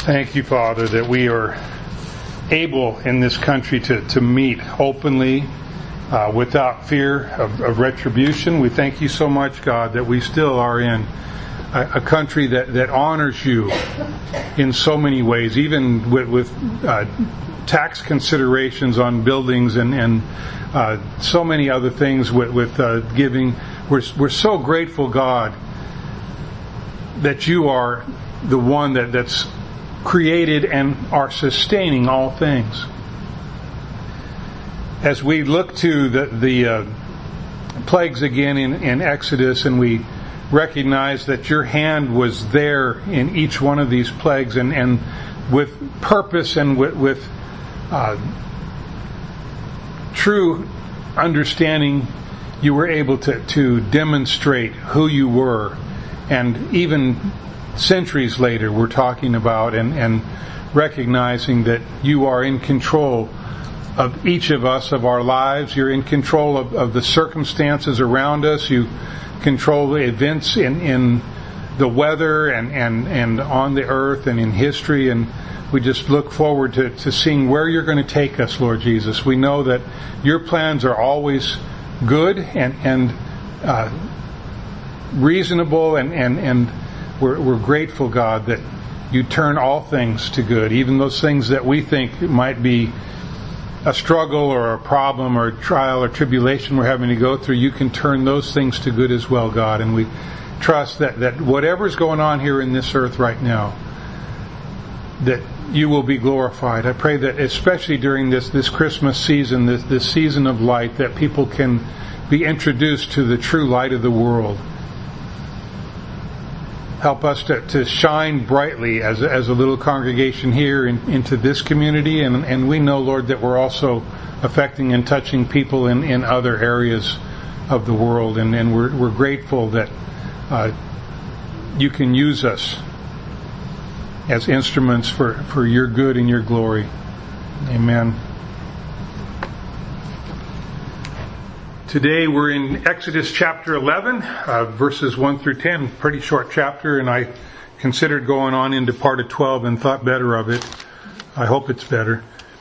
Thank you, Father, that we are able in this country to meet openly without fear of retribution. We thank you so much, God, that we still are in a country that honors you in so many ways, even with tax considerations on buildings and so many other things with giving. We're so grateful, God, that you are the one that's created and are sustaining all things. As we look to the plagues again in Exodus, and we recognize that your hand was there in each one of these plagues, and with purpose and with true understanding, you were able to demonstrate who you were. And even centuries later, we're talking about and recognizing that you are in control of each of us, of our lives. You're in control of the circumstances around us. You control the events in the weather and on the earth and in history. And we just look forward to seeing where you're going to take us, Lord Jesus. We know that your plans are always good and reasonable, and we're grateful, God, that you turn all things to good, even those things that we think might be a struggle or a problem or a trial or tribulation we're having to go through. You can turn those things to good as well, God, and we trust that whatever's going on here in this earth right now, that you will be glorified. I pray that especially during this Christmas season, this season of light, that people can be introduced to the true light of the world. Help us to shine brightly as a little congregation here into this community, and we know, Lord, that we're also affecting and touching people in other areas of the world, and we're grateful that you can use us as instruments for your good and your glory. Amen. Today we're in Exodus chapter 11, verses 1 through 10. Pretty short chapter, and I considered going on into part of 12 and thought better of it. I hope it's better.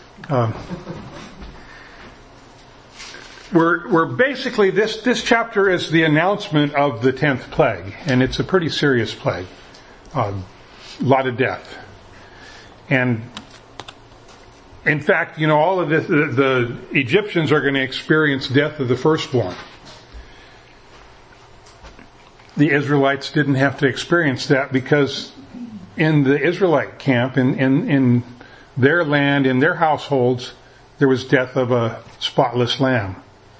We're basically, this chapter is the announcement of the 10th plague, and it's a pretty serious plague. A lot of death. And in fact, all of this, the Egyptians are going to experience death of the firstborn. The Israelites didn't have to experience that, because in the Israelite camp, in their land, in their households, there was death of a spotless lamb.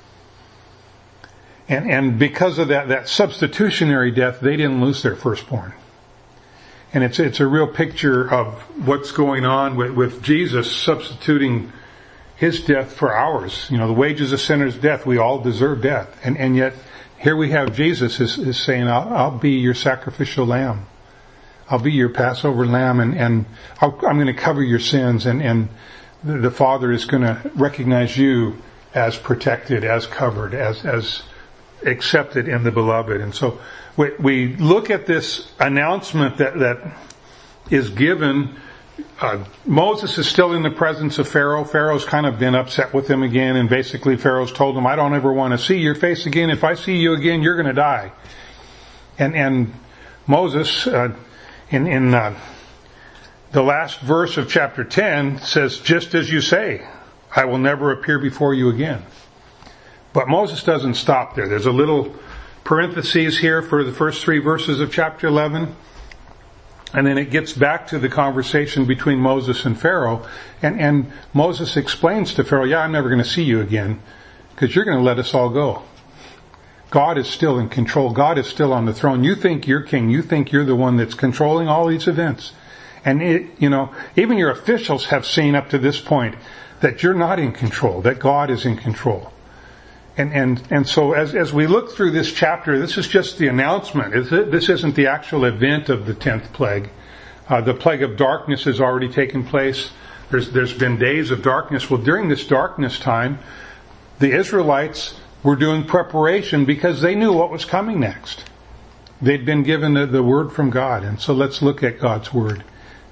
And because of that substitutionary death, they didn't lose their firstborn. And it's a real picture of what's going on with Jesus substituting his death for ours. The wages of sinners' death. We all deserve death. And yet, here we have Jesus is saying, I'll be your sacrificial lamb. I'll be your Passover lamb, and I'm going to cover your sins, and the Father is going to recognize you as protected, as covered, as accepted in the beloved. And so we look at this announcement that is given. Moses is still in the presence of Pharaoh. Pharaoh's kind of been upset with him again, and basically Pharaoh's told him, I don't ever want to see your face again. If I see you again, you're going to die. And Moses, in the last verse of chapter 10, says, just as you say, I will never appear before you again. But Moses doesn't stop there. There's a little parentheses here for the first 3 verses of chapter 11. And then it gets back to the conversation between Moses and Pharaoh. And Moses explains to Pharaoh, I'm never going to see you again, because you're going to let us all go. God is still in control. God is still on the throne. You think you're king. You think you're the one that's controlling all these events. And even your officials have seen up to this point that you're not in control, that God is in control. And so as we look through this chapter, this is just the announcement. This isn't the actual event of the 10th plague. The plague of darkness has already taken place. There's been days of darkness. Well, during this darkness time, the Israelites were doing preparation because they knew what was coming next. They'd been given the word from God. And so let's look at God's word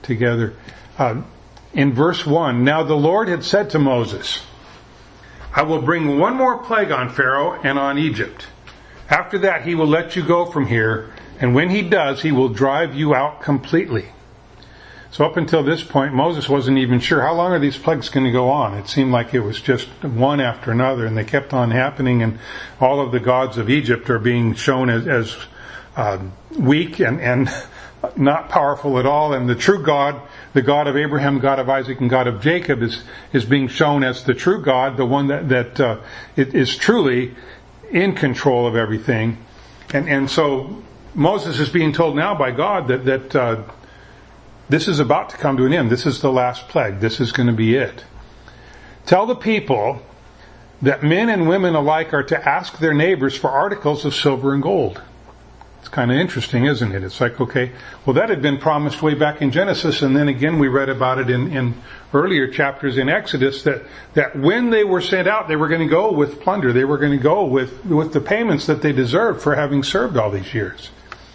together. In verse 1, now the Lord had said to Moses, I will bring one more plague on Pharaoh and on Egypt. After that he will let you go from here, and when he does, he will drive you out completely. So up until this point, Moses wasn't even sure how long are these plagues going to go on. It seemed like it was just one after another, and they kept on happening, and all of the gods of Egypt are being shown as weak and not powerful at all, and the true God, the God of Abraham, God of Isaac, and God of Jacob is being shown as the true God, the one that is truly in control of everything. And so Moses is being told now by God that this is about to come to an end. This is the last plague. This is going to be it. Tell the people that men and women alike are to ask their neighbors for articles of silver and gold. It's kind of interesting, isn't it? It's like, okay, well, that had been promised way back in Genesis, and then again we read about it in earlier chapters in Exodus, that when they were sent out, they were going to go with plunder. They were going to go with the payments that they deserved for having served all these years.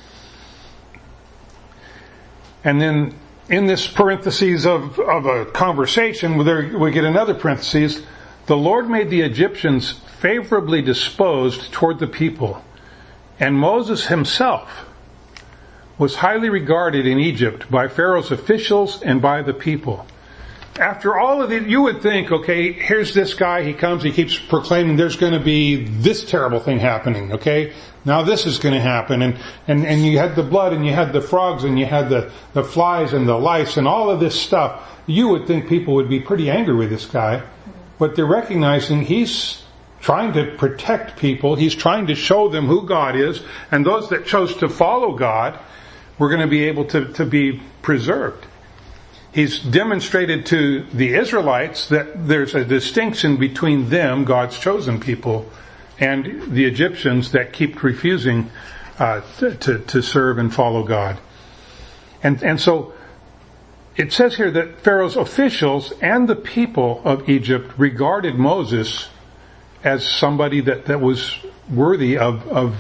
And then in this parentheses of a conversation, we get another parentheses. The Lord made the Egyptians favorably disposed toward the people, and Moses himself was highly regarded in Egypt by Pharaoh's officials and by the people. After all of it, you would think, okay, here's this guy, he comes, he keeps proclaiming there's going to be this terrible thing happening, okay? Now this is going to happen, and you had the blood, and you had the frogs, and you had the flies and the lice, and all of this stuff. You would think people would be pretty angry with this guy, but they're recognizing he's trying to protect people, he's trying to show them who God is, and those that chose to follow God were going to be able to be preserved. He's demonstrated to the Israelites that there's a distinction between them, God's chosen people, and the Egyptians that keep refusing to serve and follow God. And so it says here that Pharaoh's officials and the people of Egypt regarded Moses as somebody that was worthy of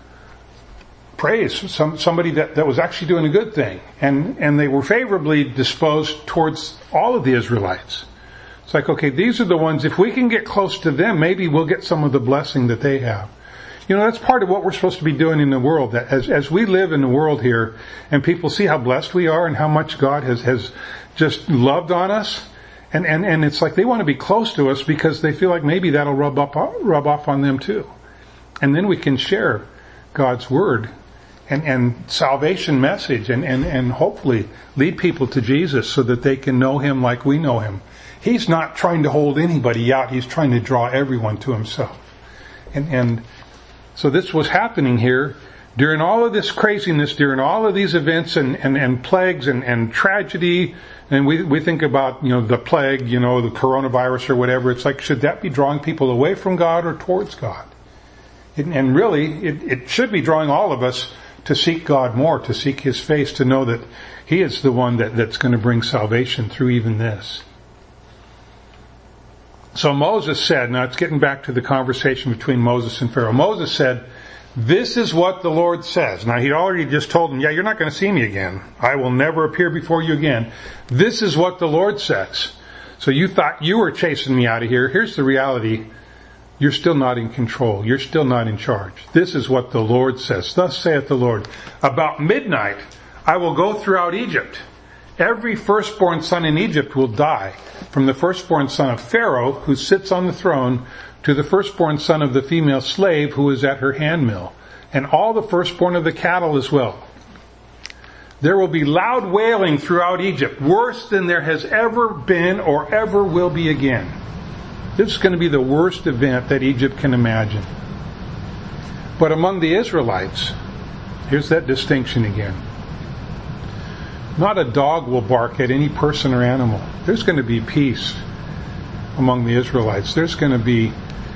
praise, somebody that was actually doing a good thing. And they were favorably disposed towards all of the Israelites. It's like, okay, these are the ones, if we can get close to them, maybe we'll get some of the blessing that they have. You know, that's part of what we're supposed to be doing in the world. That as we live in the world here, and people see how blessed we are and how much God has just loved on us, and it's like they want to be close to us because they feel like maybe that'll rub off on them too. And then we can share God's Word and salvation message and hopefully lead people to Jesus so that they can know Him like we know Him. He's not trying to hold anybody out. He's trying to draw everyone to Himself. And so this was happening here during all of this craziness, during all of these events and plagues and tragedy. And we think about, the plague, the coronavirus or whatever. It's like, should that be drawing people away from God or towards God? And really, it should be drawing all of us to seek God more, to seek His face, to know that He is the one that's going to bring salvation through even this. So Moses said, now it's getting back to the conversation between Moses and Pharaoh. Moses said, this is what the Lord says. Now he already just told him, you're not going to see me again. I will never appear before you again. This is what the Lord says. So you thought you were chasing me out of here. Here's the reality. You're still not in control. You're still not in charge. This is what the Lord says. Thus saith the Lord, about midnight I will go throughout Egypt. Every firstborn son in Egypt will die, from the firstborn son of Pharaoh, who sits on the throne, to the firstborn son of the female slave who is at her handmill, and all the firstborn of the cattle as well. There will be loud wailing throughout Egypt, worse than there has ever been or ever will be again. This is going to be the worst event that Egypt can imagine. But among the Israelites, here's that distinction again. Not a dog will bark at any person or animal. There's going to be peace among the Israelites. There's going to be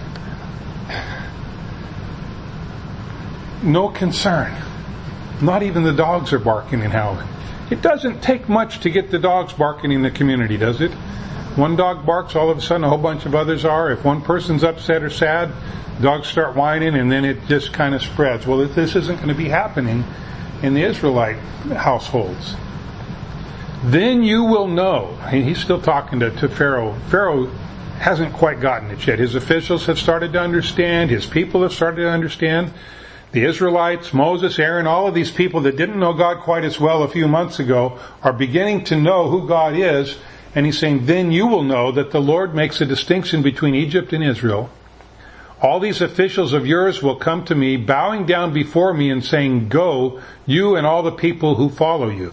no concern. Not even the dogs are barking and howling. It doesn't take much to get the dogs barking in the community, does it? One dog barks, all of a sudden a whole bunch of others are. If one person's upset or sad, dogs start whining, and then it just kind of spreads. Well, this isn't going to be happening in the Israelite households. Then you will know. He's still talking to Pharaoh. Pharaoh hasn't quite gotten it yet. His officials have started to understand. His people have started to understand. The Israelites, Moses, Aaron, all of these people that didn't know God quite as well a few months ago are beginning to know who God is. And he's saying, then you will know that the Lord makes a distinction between Egypt and Israel. All these officials of yours will come to me, bowing down before me and saying, go, you and all the people who follow you.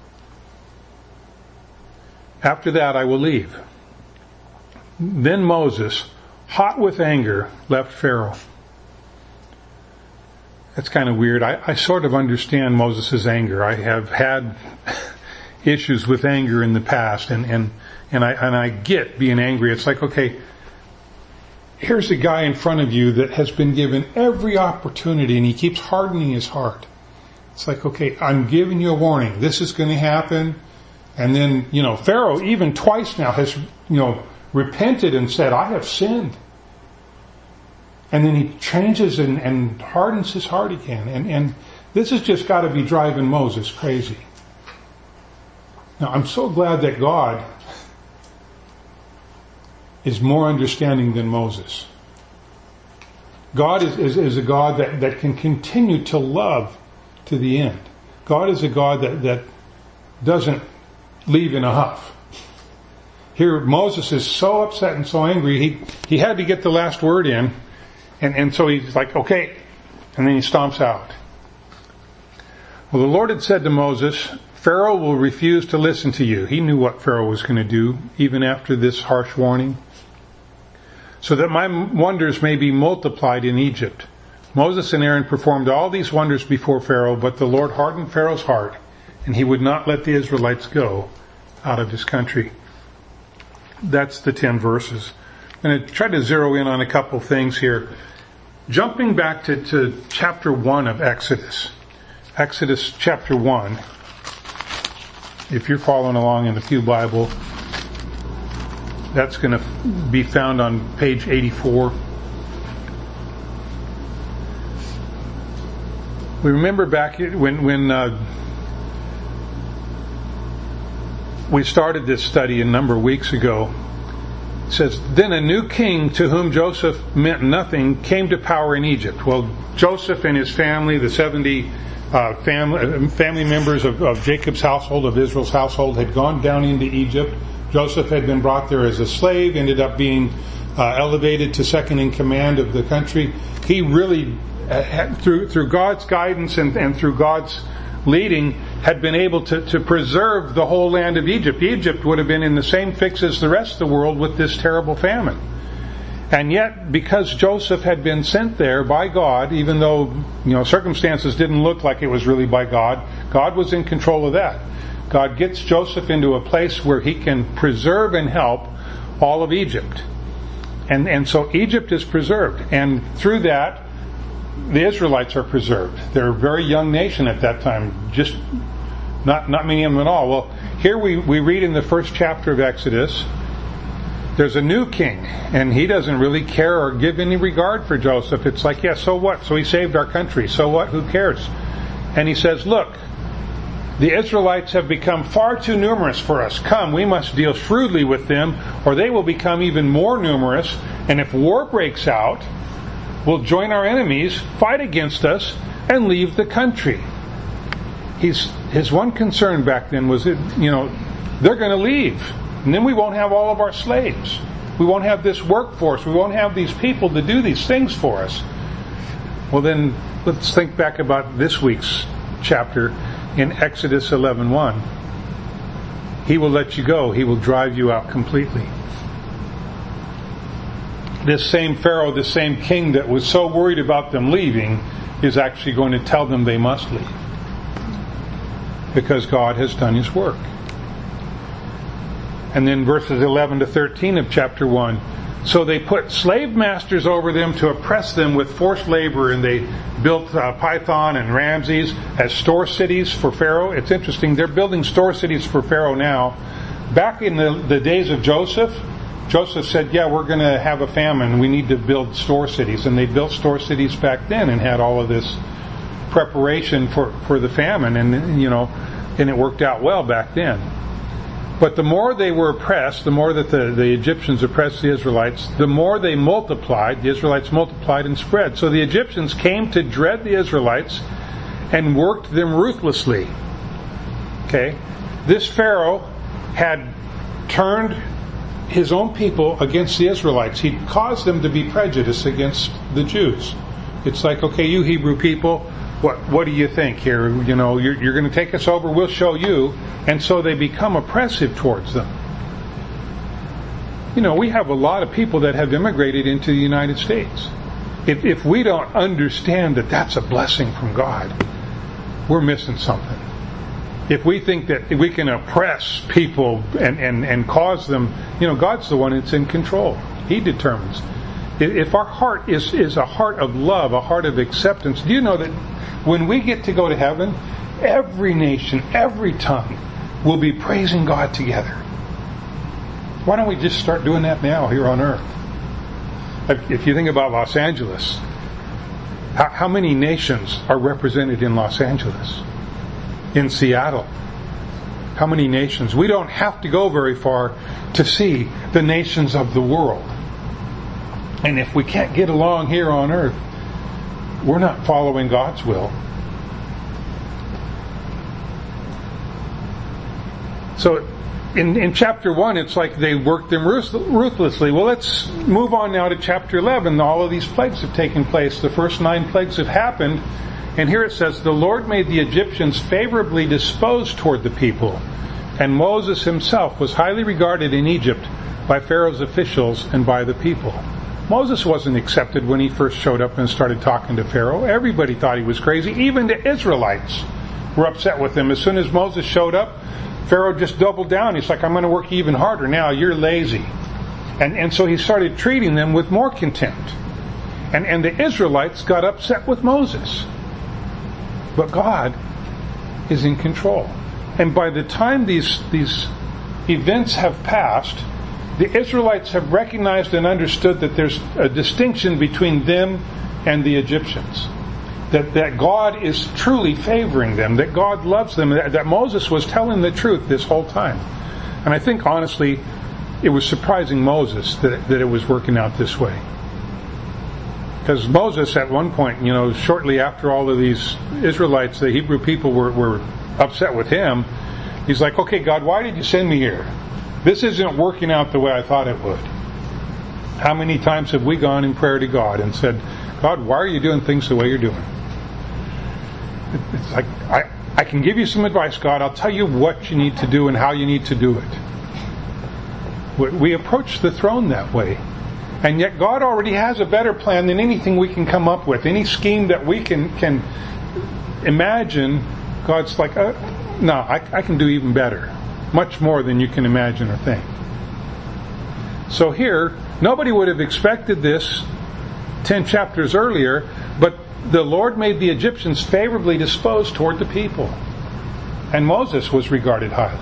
After that I will leave. Then Moses, hot with anger, left Pharaoh. That's kind of weird. I sort of understand Moses' anger. I have had issues with anger in the past, and I get being angry. It's like, okay, here's a guy in front of you that has been given every opportunity, and he keeps hardening his heart. It's like, okay, I'm giving you a warning. This is going to happen. And then, Pharaoh even twice now has, repented and said, I have sinned. And then he changes and hardens his heart again. And this has just got to be driving Moses crazy. Now, I'm so glad that God is more understanding than Moses. God is a God that can continue to love to the end. God is a God that doesn't leave in a huff. Here, Moses is so upset and so angry, he had to get the last word in. And so he's like, okay. And then he stomps out. Well, the Lord had said to Moses, Pharaoh will refuse to listen to you. He knew what Pharaoh was going to do, even after this harsh warning. So that my wonders may be multiplied in Egypt. Moses and Aaron performed all these wonders before Pharaoh, but the Lord hardened Pharaoh's heart, and he would not let the Israelites go out of his country. That's the 10 verses. I'm going to try to zero in on a couple things here. Jumping back to chapter 1 of Exodus. Exodus chapter 1. If you're following along in the Pew Bible, that's going to be found on page 84. We remember back when we started this study a number of weeks ago. It says, then a new king to whom Joseph meant nothing came to power in Egypt. Well, Joseph and his family, the 70 family members of Jacob's household, of Israel's household, had gone down into Egypt. Joseph had been brought there as a slave, ended up being elevated to second in command of the country. He really, through God's guidance and through God's leading, had been able to preserve the whole land of Egypt. Egypt would have been in the same fix as the rest of the world with this terrible famine. And yet, because Joseph had been sent there by God, even though, circumstances didn't look like it was really by God, God was in control of that. God gets Joseph into a place where he can preserve and help all of Egypt. And so Egypt is preserved. And through that, the Israelites are preserved. They're a very young nation at that time, just not many of them at all. Well, here we read in the first chapter of Exodus, there's a new king, and he doesn't really care or give any regard for Joseph. It's like, yeah, so what? So he saved our country. So what? Who cares? And he says, look, the Israelites have become far too numerous for us. Come, we must deal shrewdly with them, or they will become even more numerous, and if war breaks out, we'll join our enemies, fight against us, and leave the country. His one concern back then was that, they're going to leave. And then we won't have all of our slaves. We won't have this workforce. We won't have these people to do these things for us. Well, then let's think back about this week's chapter in Exodus 11:1. He will let you go. He will drive you out completely. This same Pharaoh, this same king that was so worried about them leaving, is actually going to tell them they must leave. Because God has done His work. And then verses 11 to 13 of chapter 1. So they put slave masters over them to oppress them with forced labor, and they built Pithom and Ramses as store cities for Pharaoh. It's interesting, they're building store cities for Pharaoh now. Back in the days of Joseph said, yeah, we're going to have a famine. We need to build store cities. And they built store cities back then and had all of this preparation for the famine. And, and it worked out well back then. But the more they were oppressed, the more that the Egyptians oppressed the Israelites, the more they multiplied. The Israelites multiplied and spread. So the Egyptians came to dread the Israelites and worked them ruthlessly. Okay? This Pharaoh had turned his own people against the Israelites. He caused them to be prejudiced against the Jews. It's like, okay, you Hebrew people, what do you think here? You know, you're going to take us over, we'll show you. And so they become oppressive towards them. You know, we have a lot of people that have immigrated into the United States. If we don't understand that that's a blessing from God, we're missing something. If we think that we can oppress people and cause them, you know, God's the one that's in control. He determines. If our heart is a heart of love, a heart of acceptance, do you know that when we get to go to heaven, every nation, every tongue will be praising God together? Why don't we just start doing that now here on earth? If you think about Los Angeles, how many nations are represented in Los Angeles? In Seattle? How many nations? We don't have to go very far to see the nations of the world. And if we can't get along here on earth, we're not following God's will. So in chapter 1, it's like they worked them ruthlessly. Well, let's move on now to chapter 11. All of these plagues have taken place. The first 9 plagues have happened. And here it says, the Lord made the Egyptians favorably disposed toward the people. And Moses himself was highly regarded in Egypt by Pharaoh's officials and by the people. Moses wasn't accepted when he first showed up and started talking to Pharaoh. Everybody thought he was crazy. Even the Israelites were upset with him. As soon as Moses showed up, Pharaoh just doubled down. He's like, I'm going to work even harder now. You're lazy. And so he started treating them with more contempt. And the Israelites got upset with Moses. But God is in control. And by the time these events have passed, the Israelites have recognized and understood that there's a distinction between them and the Egyptians. That God is truly favoring them, that God loves them, that Moses was telling the truth this whole time. And I think, honestly, it was surprising Moses that it was working out this way. Because Moses, at one point, you know, shortly after all of these Israelites, the Hebrew people were upset with him, he's like, okay, God, why did you send me here? This isn't working out the way I thought it would. How many times have we gone in prayer to God and said, God, why are you doing things the way you're doing? It's like, I can give you some advice, God. I'll tell you what you need to do and how you need to do it. We approach the throne that way. And yet God already has a better plan than anything we can come up with. Any scheme that we can imagine, God's like, no, I can do even better. Much more than you can imagine or think. So here, nobody would have expected this 10 chapters earlier, but the Lord made the Egyptians favorably disposed toward the people. And Moses was regarded highly.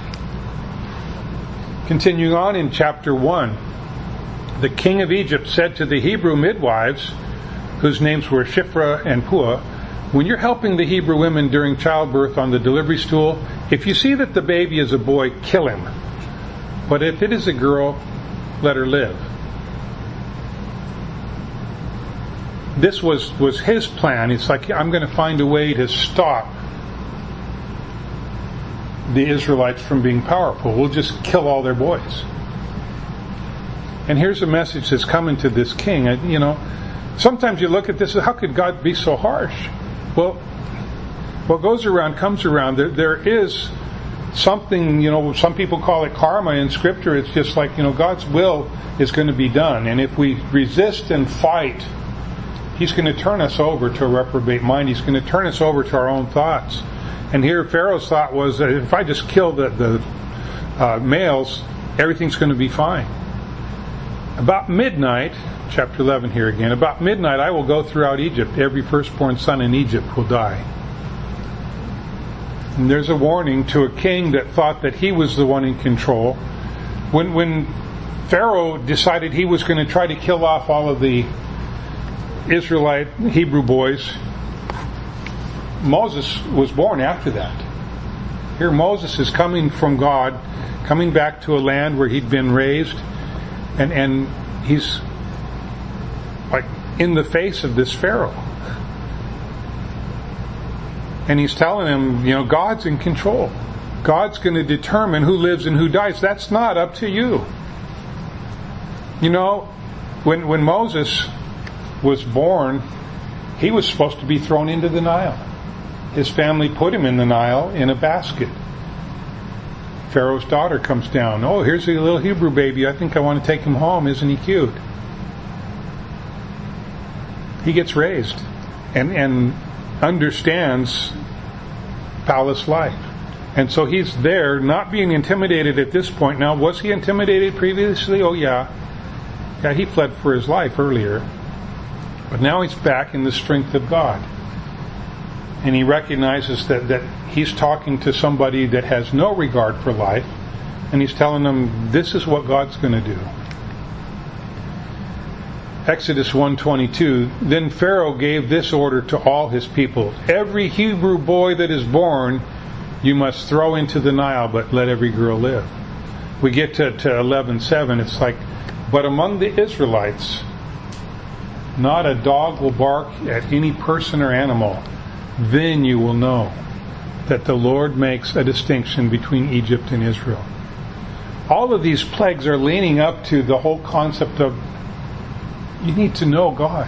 Continuing on in chapter 1, the king of Egypt said to the Hebrew midwives, whose names were Shiphrah and Puah, when you're helping the Hebrew women during childbirth on the delivery stool, if you see that the baby is a boy, kill him. But if it is a girl, let her live. This was his plan. It's like, I'm going to find a way to stop the Israelites from being powerful. We'll just kill all their boys. And here's a message that's coming to this king. You know, sometimes you look at this, how could God be so harsh? Well, what goes around comes around. There is something, you know, some people call it karma in Scripture. It's just like, you know, God's will is going to be done. And if we resist and fight, He's going to turn us over to a reprobate mind. He's going to turn us over to our own thoughts. And here Pharaoh's thought was that if I just kill the males, everything's going to be fine. About midnight, chapter 11 here again, about midnight I will go throughout Egypt. Every firstborn son in Egypt will die. And there's a warning to a king that thought that he was the one in control. When Pharaoh decided he was going to try to kill off all of the Israelite Hebrew boys, Moses was born after that. Here Moses is coming from God, coming back to a land where he'd been raised, and he's like in the face of this Pharaoh. And he's telling him, God's in control. God's going to determine who lives and who dies. That's not up to you. When Moses was born, he was supposed to be thrown into the Nile. His family put him in the Nile in a basket. Pharaoh's daughter comes down. Oh, here's a little Hebrew baby. I think I want to take him home. Isn't he cute? He gets raised and understands palace life. And so he's there, not being intimidated at this point. Now, was he intimidated previously? Oh, yeah. Yeah, he fled for his life earlier. But now he's back in the strength of God. And he recognizes that he's talking to somebody that has no regard for life. And he's telling them, this is what God's going to do. Exodus 1:22, then Pharaoh gave this order to all his people. Every Hebrew boy that is born, you must throw into the Nile, but let every girl live. We get to 11:7, it's like, but among the Israelites, not a dog will bark at any person or animal. Then you will know that the Lord makes a distinction between Egypt and Israel. All of these plagues are leaning up to the whole concept of you need to know God.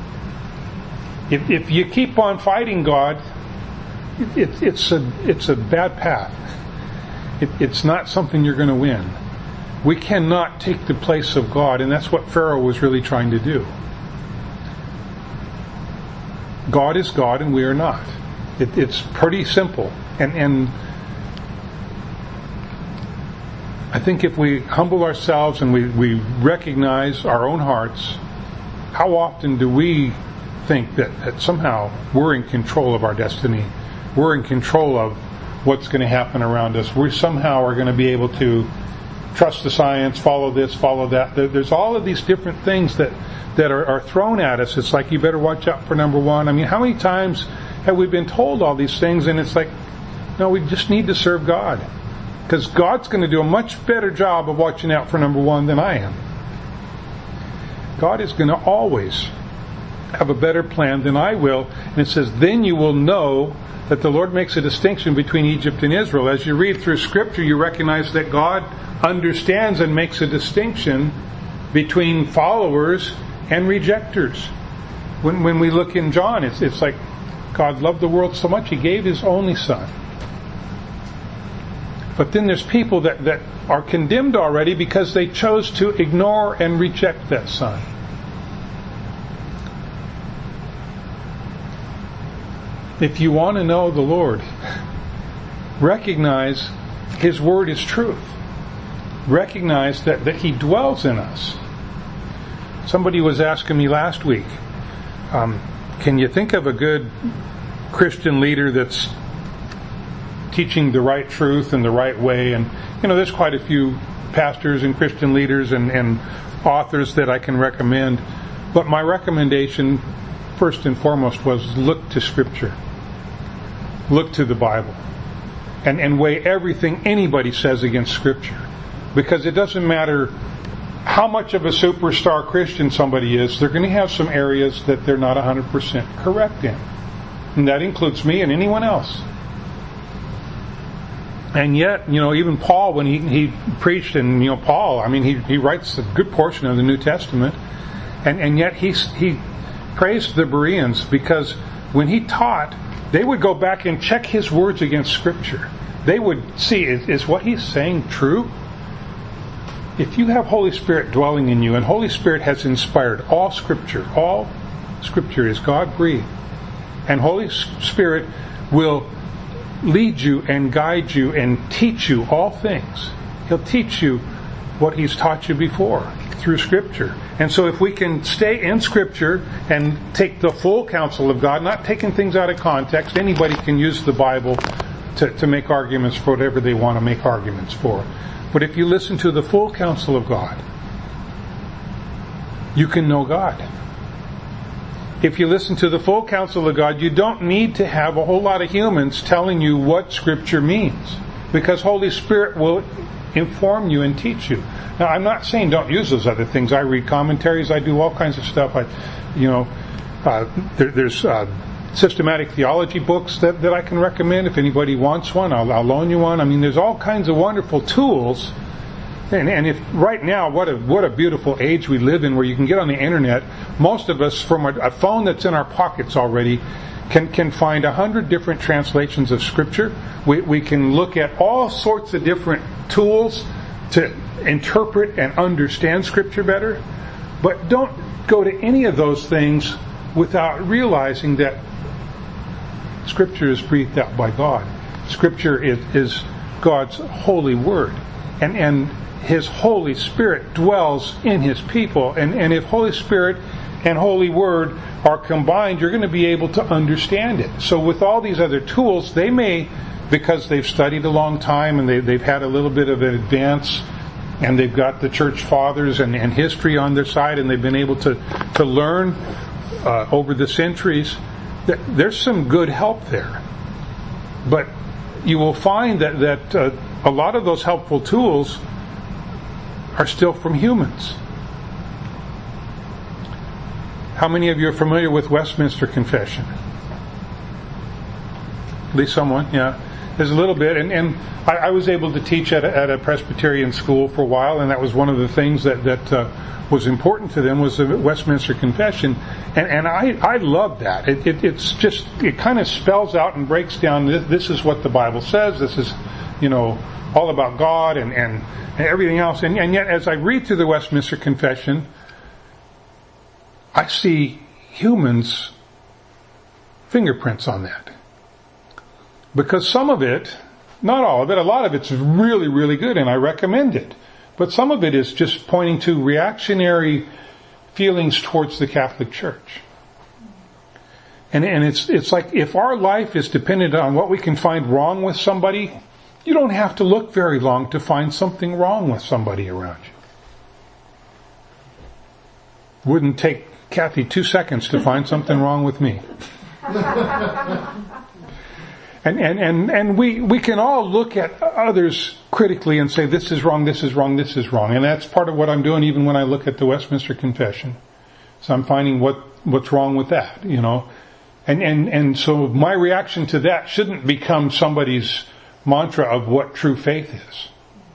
If you keep on fighting God, it's a bad path. It's not something you're going to win. We cannot take the place of God, and that's what Pharaoh was really trying to do. God is God and we are not. It's pretty simple. And I think if we humble ourselves and we recognize our own hearts, how often do we think that somehow we're in control of our destiny? We're in control of what's going to happen around us. We somehow are going to be able to trust the science, follow this, follow that. There's all of these different things that are thrown at us. It's like, you better watch out for number one. I mean, how many times have we been told all these things, and it's like, no, we just need to serve God. Because God's going to do a much better job of watching out for number one than I am. God is going to always have a better plan than I will. And it says, then you will know that the Lord makes a distinction between Egypt and Israel. As you read through Scripture, you recognize that God understands and makes a distinction between followers and rejectors. When we look in John, it's like God loved the world so much He gave His only Son. But then there's people that are condemned already because they chose to ignore and reject that Son. If you want to know the Lord, recognize His Word is truth. Recognize that He dwells in us. Somebody was asking me last week, can you think of a good Christian leader that's teaching the right truth and the right way? And there's quite a few pastors and Christian leaders and authors that I can recommend. But my recommendation, first and foremost, was look to Scripture. Look to the Bible. And weigh everything anybody says against Scripture. Because it doesn't matter how much of a superstar Christian somebody is, they're going to have some areas that they're not 100% correct in. And that includes me and anyone else. And yet, even Paul, when he preached, and Paul, I mean, he writes a good portion of the New Testament, and yet he praised the Bereans because when he taught, they would go back and check his words against Scripture. They would see, is what he's saying true? If you have Holy Spirit dwelling in you, and Holy Spirit has inspired all Scripture is God-breathed, and Holy Spirit will lead you and guide you and teach you all things. He'll teach you what He's taught you before through Scripture. And so if we can stay in Scripture and take the full counsel of God, not taking things out of context, anybody can use the Bible to make arguments for whatever they want to make arguments for. But if you listen to the full counsel of God, you can know God. if you listen to the full counsel of God, you don't need to have a whole lot of humans telling you what Scripture means, because Holy Spirit will inform you and teach you. Now, I'm not saying don't use those other things. I read commentaries. I do all kinds of stuff. There's systematic theology books that I can recommend. If anybody wants one, I'll loan you one. I mean, there's all kinds of wonderful tools. And if right now, what a beautiful age we live in, where you can get on the internet. Most of us, from a phone that's in our pockets already, can find 100 different translations of Scripture. We can look at all sorts of different tools to interpret and understand Scripture better. But don't go to any of those things without realizing that Scripture is breathed out by God. Scripture is God's holy word. And His Holy Spirit dwells in His people. And if Holy Spirit and Holy Word are combined, you're going to be able to understand it. So with all these other tools, they may, because they've studied a long time and they've had a little bit of an advance, and they've got the church fathers and history on their side, and they've been able to learn over the centuries, there's some good help there. But you will find that a lot of those helpful tools are still from humans. How many of you are familiar with Westminster Confession? At least someone, yeah. There's a little bit, and I was able to teach at a Presbyterian school for a while, and that was one of the things that was important to them, was the Westminster Confession, and I love that. It kind of spells out and breaks down. This is what the Bible says. This is, all about God and everything else. And yet, as I read through the Westminster Confession, I see humans' fingerprints on that. Because some of it, not all of it, a lot of it's really, really good, and I recommend it. But some of it is just pointing to reactionary feelings towards the Catholic Church. And it's like, if our life is dependent on what we can find wrong with somebody, you don't have to look very long to find something wrong with somebody around you. Wouldn't take Kathy 2 seconds to find something wrong with me. And we can all look at others critically and say, this is wrong, this is wrong, this is wrong. And that's part of what I'm doing even when I look at the Westminster Confession. So I'm finding what's wrong with that, And so my reaction to that shouldn't become somebody's mantra of what true faith is.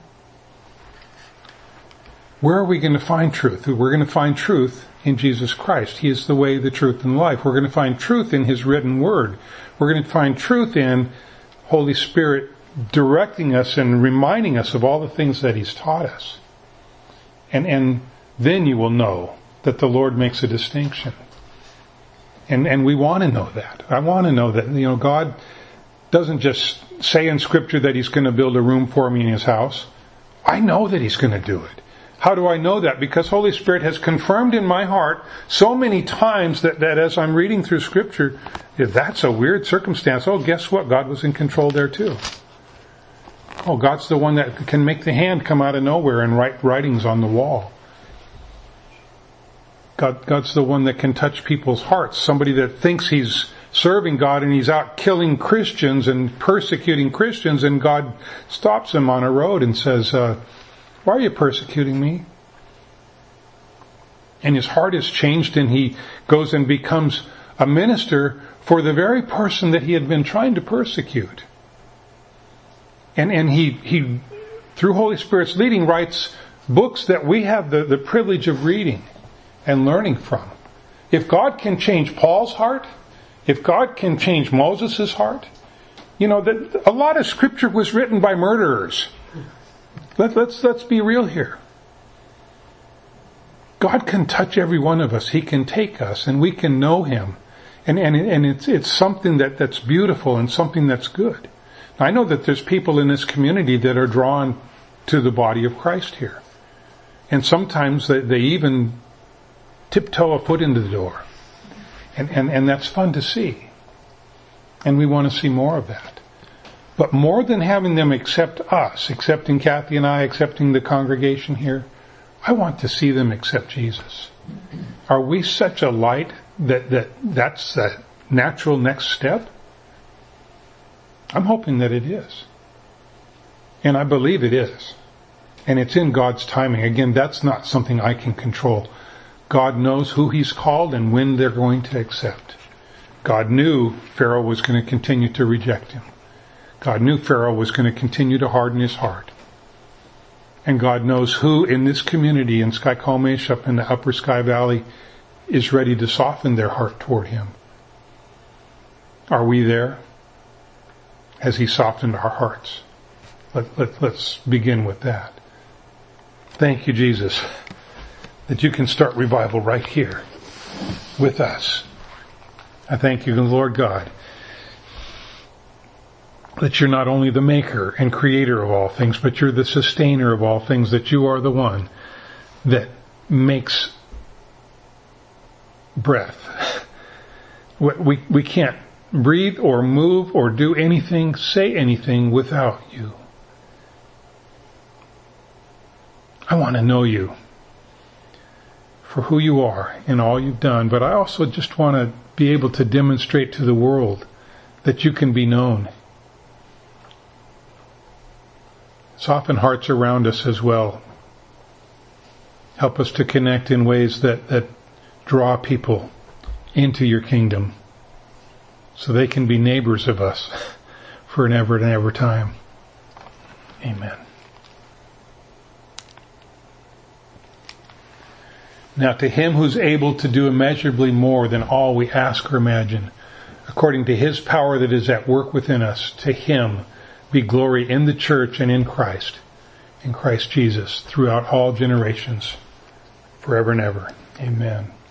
Where are we going to find truth? We're going to find truth in Jesus Christ. He is the way, the truth, and the life. We're going to find truth in His written word. We're going to find truth in Holy Spirit directing us and reminding us of all the things that He's taught us. And then you will know that the Lord makes a distinction. And we want to know that. I want to know that, God doesn't just say in Scripture that He's going to build a room for me in His house. I know that He's going to do it. How do I know that? Because Holy Spirit has confirmed in my heart so many times that as I'm reading through Scripture, that's a weird circumstance. Oh, guess what? God was in control there too. Oh, God's the one that can make the hand come out of nowhere and write writings on the wall. God's the one that can touch people's hearts. Somebody that thinks he's serving God and he's out killing Christians and persecuting Christians, and God stops him on a road and says, why are you persecuting me? And his heart is changed, and he goes and becomes a minister for the very person that he had been trying to persecute. And he through Holy Spirit's leading, writes books that we have the privilege of reading and learning from. If God can change Paul's heart, if God can change Moses' heart, a lot of Scripture was written by murderers. Let's be real here. God can touch every one of us. He can take us, and we can know Him. And it's something that's beautiful and something that's good. I know that there's people in this community that are drawn to the body of Christ here. And sometimes they even tiptoe a foot into the door. And that's fun to see. And we want to see more of that. But more than having them accept us, accepting Kathy and I, accepting the congregation here, I want to see them accept Jesus. Are we such a light that's the natural next step? I'm hoping that it is. And I believe it is. And it's in God's timing. Again, that's not something I can control. God knows who He's called and when they're going to accept. God knew Pharaoh was going to continue to reject Him. God knew Pharaoh was going to continue to harden his heart. And God knows who in this community in Skykomish up in the Upper Sky Valley is ready to soften their heart toward Him. Are we there? Has He softened our hearts? Let's begin with that. Thank you, Jesus, that you can start revival right here with us. I thank you, Lord God, that you're not only the maker and creator of all things, but you're the sustainer of all things, that you are the one that makes breath. We can't breathe or move or do anything, say anything without you. I want to know you for who you are and all you've done, but I also just want to be able to demonstrate to the world that you can be known. Soften hearts around us as well. Help us to connect in ways that draw people into your kingdom so they can be neighbors of us for an ever and ever time. Amen. Now to Him who's able to do immeasurably more than all we ask or imagine, according to His power that is at work within us, to Him be glory in the church and in Christ Jesus, throughout all generations, forever and ever. Amen.